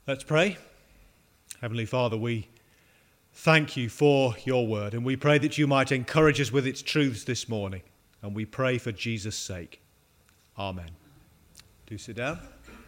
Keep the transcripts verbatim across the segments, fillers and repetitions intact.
Let's pray. Heavenly Father, we thank you for your word, and we pray that you might encourage us with its truths this morning, and we pray for Jesus' sake. Amen. Do sit down.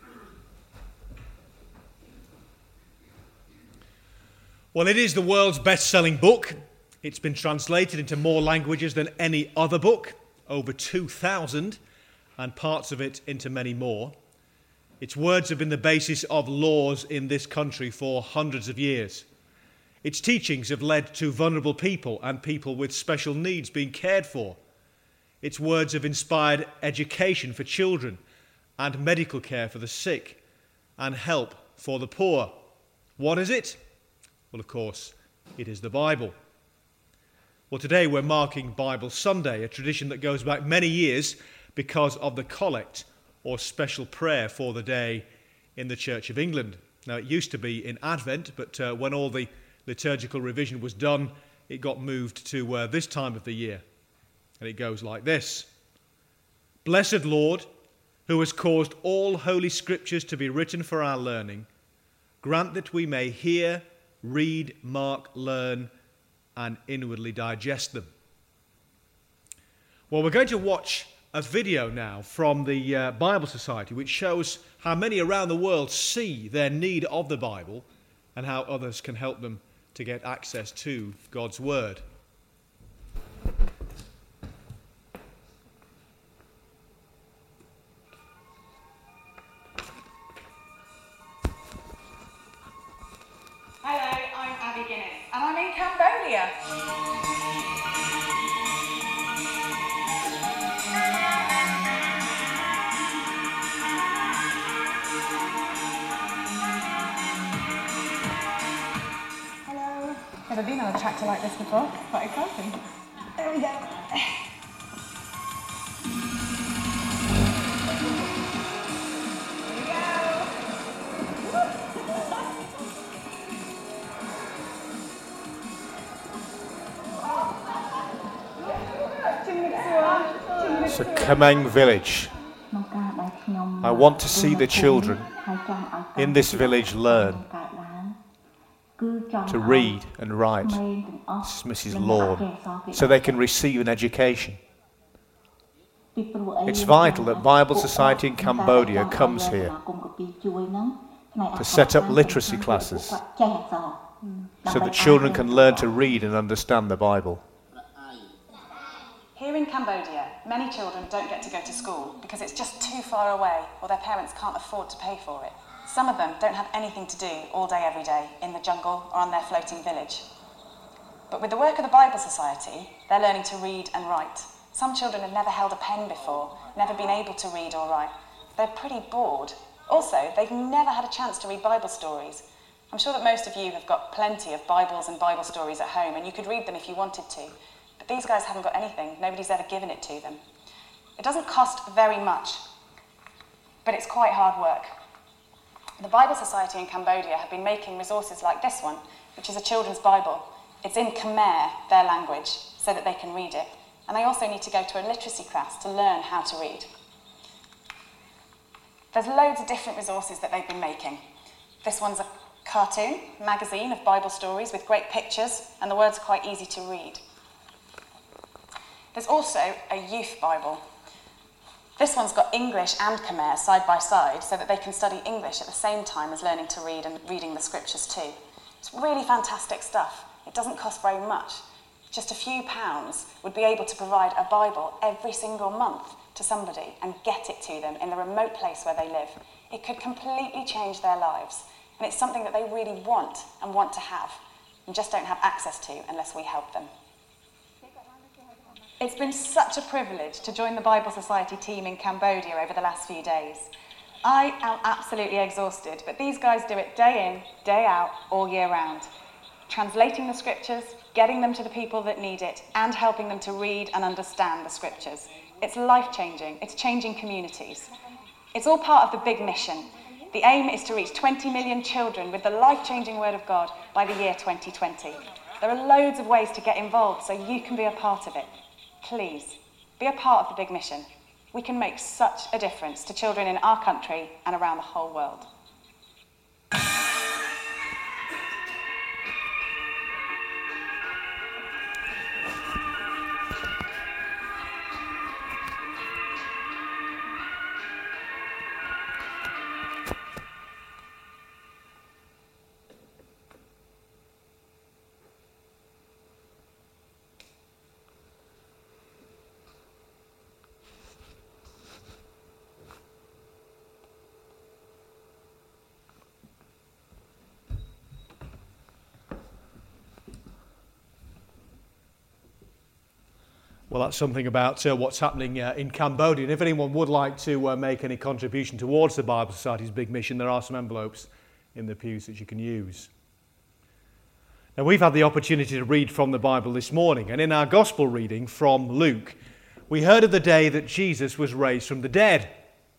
Well, it is the world's best-selling book. It's been translated into more languages than any other book, over two thousand, and parts of it into many more. Its words have been the basis of laws in this country for hundreds of years. Its teachings have led to vulnerable people and people with special needs being cared for. Its words have inspired education for children and medical care for the sick and help for the poor. What is it? Well, of course, it is the Bible. Well, today we're marking Bible Sunday, a tradition that goes back many years because of the collect or special prayer for the day in the Church of England. Now, it used to be in Advent, but uh, when all the liturgical revision was done, it got moved to uh, this time of the year. And it goes like this. Blessed Lord, who has caused all holy scriptures to be written for our learning, grant that we may hear, read, mark, learn, and inwardly digest them. Well, we're going to watch a video now from the uh, Bible Society, which shows how many around the world see their need of the Bible and how others can help them to get access to God's Word. Hello, I'm Abby Guinness, and I'm in Cambodia. Hello. Never been on a tractor like this before. Quite exciting. There we go. It's a Khmer village. I want to see the children in this village learn to read and write. This is Missus Lord, so they can receive an education. It's vital that Bible Society in Cambodia comes here to set up literacy classes so that children can learn to read and understand the Bible. Here in Cambodia, many children don't get to go to school because it's just too far away or their parents can't afford to pay for it. Some of them don't have anything to do all day every day in the jungle or on their floating village. But with the work of the Bible Society, they're learning to read and write. Some children have never held a pen before, never been able to read or write. They're pretty bored. Also, they've never had a chance to read Bible stories. I'm sure that most of you have got plenty of Bibles and Bible stories at home, and you could read them if you wanted to. But these guys haven't got anything. Nobody's ever given it to them. It doesn't cost very much, but it's quite hard work. The Bible Society in Cambodia have been making resources like this one, which is a children's Bible. It's in Khmer, their language, so that they can read it. And they also need to go to a literacy class to learn how to read. There's loads of different resources that they've been making. This one's a cartoon magazine of Bible stories with great pictures, and the words are quite easy to read. There's also a youth Bible. This one's got English and Khmer side by side so that they can study English at the same time as learning to read and reading the scriptures too. It's really fantastic stuff. It doesn't cost very much. Just a few pounds would be able to provide a Bible every single month to somebody and get it to them in the remote place where they live. It could completely change their lives. And it's something that they really want and want to have and just don't have access to unless we help them. It's been such a privilege to join the Bible Society team in Cambodia over the last few days. I am absolutely exhausted, but these guys do it day in, day out, all year round. Translating the scriptures, getting them to the people that need it, and helping them to read and understand the scriptures. It's life-changing. It's changing communities. It's all part of the big mission. The aim is to reach twenty million children with the life-changing Word of God by the year twenty twenty. There are loads of ways to get involved so you can be a part of it. Please, be a part of the big mission. We can make such a difference to children in our country and around the whole world. Well, that's something about uh, what's happening uh, in Cambodia. And if anyone would like to uh, make any contribution towards the Bible Society's big mission, there are some envelopes in the pews that you can use. Now, we've had the opportunity to read from the Bible this morning, and in our Gospel reading from Luke, we heard of the day that Jesus was raised from the dead.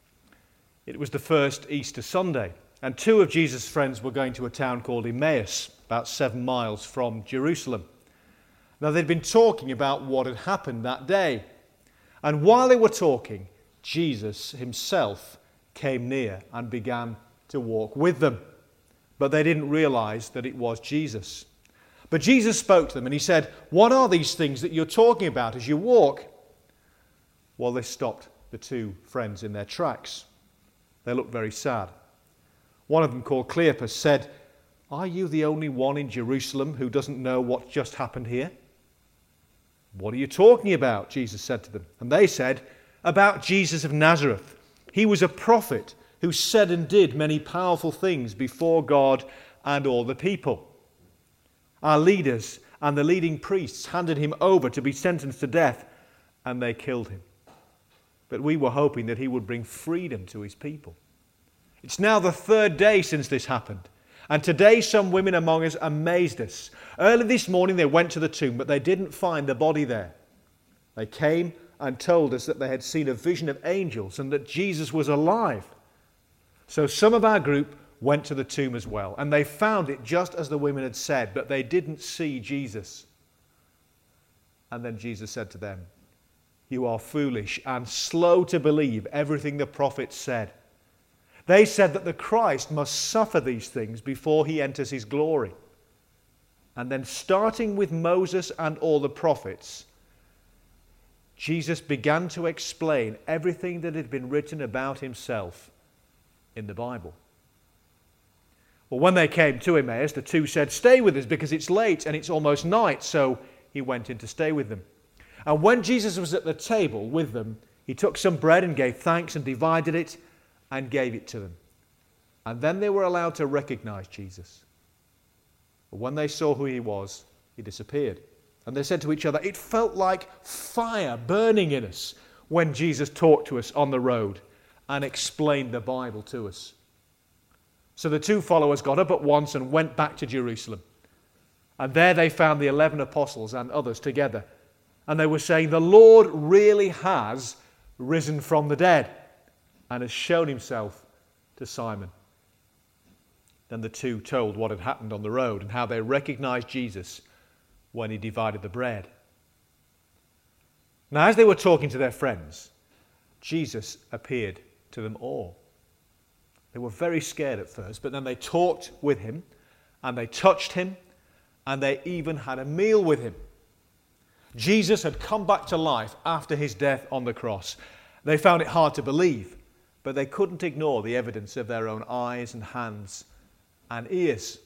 It was the first Easter Sunday, and two of Jesus' friends were going to a town called Emmaus, about seven miles from Jerusalem. Now, they'd been talking about what had happened that day, and while they were talking, Jesus himself came near and began to walk with them, but they didn't realize that it was Jesus. But Jesus spoke to them and he said, "What are these things that you're talking about as you walk?" Well, this stopped the two friends in their tracks. They looked very sad. One of them, called Cleopas, said, "Are you the only one in Jerusalem who doesn't know what just happened here?" "What are you talking about?" Jesus said to them. And they said, "About Jesus of Nazareth. He was a prophet who said and did many powerful things before God and all the people. Our leaders and the leading priests handed him over to be sentenced to death, and they killed him. But we were hoping that he would bring freedom to his people. It's now the third day since this happened, and today some women among us amazed us. Early this morning they went to the tomb, but they didn't find the body there. They came and told us that they had seen a vision of angels and that Jesus was alive. So some of our group went to the tomb as well, and they found it just as the women had said, but they didn't see Jesus." And then Jesus said to them, "You are foolish and slow to believe everything the prophets said. They said that the Christ must suffer these things before he enters his glory." And then, starting with Moses and all the prophets, Jesus began to explain everything that had been written about himself in the Bible. Well, when they came to Emmaus, the two said, "Stay with us because it's late and it's almost night." So he went in to stay with them. And when Jesus was at the table with them, he took some bread and gave thanks and divided it and gave it to them. And then they were allowed to recognize Jesus. But when they saw who he was, he disappeared. And they said to each other, "It felt like fire burning in us when Jesus talked to us on the road and explained the Bible to us." So the two followers got up at once and went back to Jerusalem. And there they found the eleven apostles and others together. And they were saying, "The Lord really has risen from the dead and has shown himself to Simon." Then the two told what had happened on the road and how they recognized Jesus when he divided the bread. Now, as they were talking to their friends, Jesus appeared to them all. They were very scared at first, but then they talked with him, and they touched him, and they even had a meal with him. Jesus had come back to life after his death on the cross. They found it hard to believe, but they couldn't ignore the evidence of their own eyes and hands and ears.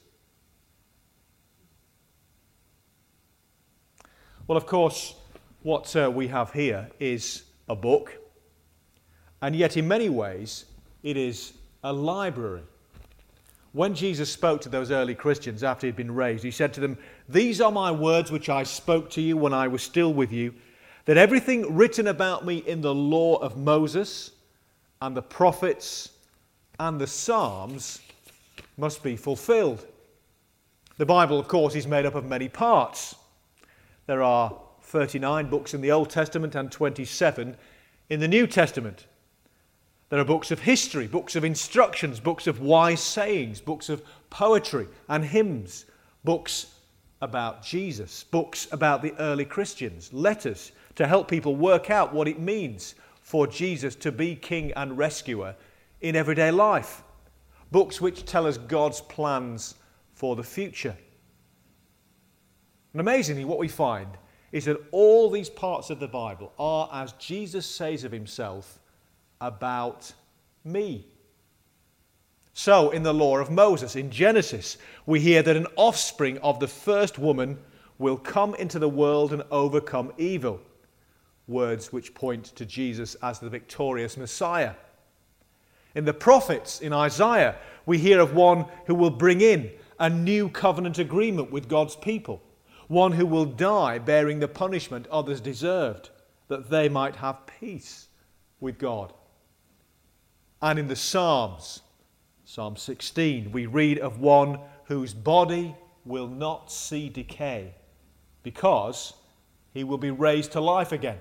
Well, of course, what uh, we have here is a book, and yet in many ways it is a library. When Jesus spoke to those early Christians after he'd been raised, he said to them, "These are my words which I spoke to you when I was still with you, that everything written about me in the law of Moses and the prophets and the Psalms must be fulfilled." The Bible, of course, is made up of many parts. There are thirty-nine books in the Old Testament and twenty-seven in the New Testament. There are books of history, books of instructions, books of wise sayings, books of poetry and hymns, books about Jesus, books about the early Christians, letters to help people work out what it means for Jesus to be King and Rescuer in everyday life, books which tell us God's plans for the future. And amazingly, what we find is that all these parts of the Bible are, as Jesus says of himself, about me. So, in the law of Moses, in Genesis, we hear that an offspring of the first woman will come into the world and overcome evil. Words which point to Jesus as the victorious Messiah. In the prophets, in Isaiah, we hear of one who will bring in a new covenant agreement with God's people. One who will die bearing the punishment others deserved. that they might have peace with God. And in the Psalms, Psalm sixteen, we read of one whose body will not see decay because he will be raised to life again.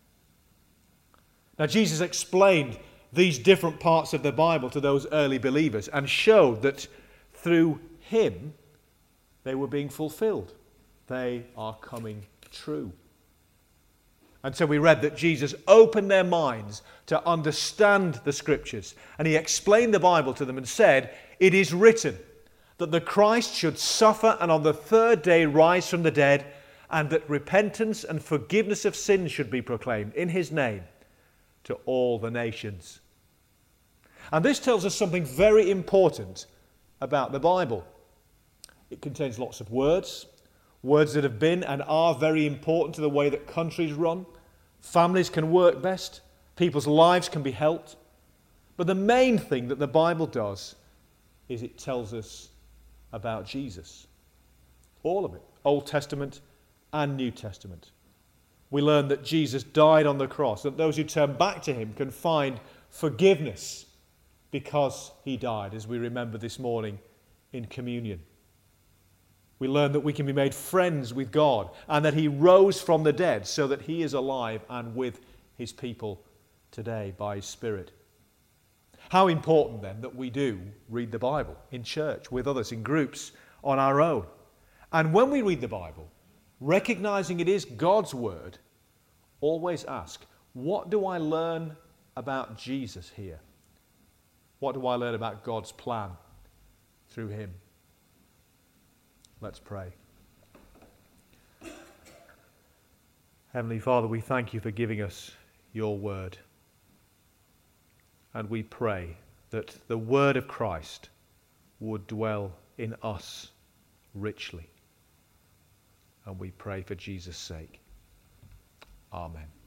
Now, Jesus explained these different parts of the Bible to those early believers and showed that through him they were being fulfilled. They are coming true. And so we read that Jesus opened their minds to understand the Scriptures, and he explained the Bible to them and said, "It is written that the Christ should suffer and on the third day rise from the dead, and that repentance and forgiveness of sins should be proclaimed in his name to all the nations." And this tells us something very important about the Bible. It contains lots of words, words that have been and are very important to the way that countries run. Families can work best. People's lives can be helped. But the main thing that the Bible does is it tells us about Jesus. All of it. Old Testament and New Testament. We learn that Jesus died on the cross, that those who turn back to him can find forgiveness because he died, as we remember this morning in communion. We learn that we can be made friends with God and that he rose from the dead so that he is alive and with his people today by his Spirit. How important then that we do read the Bible in church, with others, in groups, on our own. And when we read the Bible, recognizing it is God's word, always ask, what do I learn about Jesus here? What do I learn about God's plan through him? Let's pray. Heavenly Father, we thank you for giving us your word. And we pray that the word of Christ would dwell in us richly. And we pray for Jesus' sake. Amen.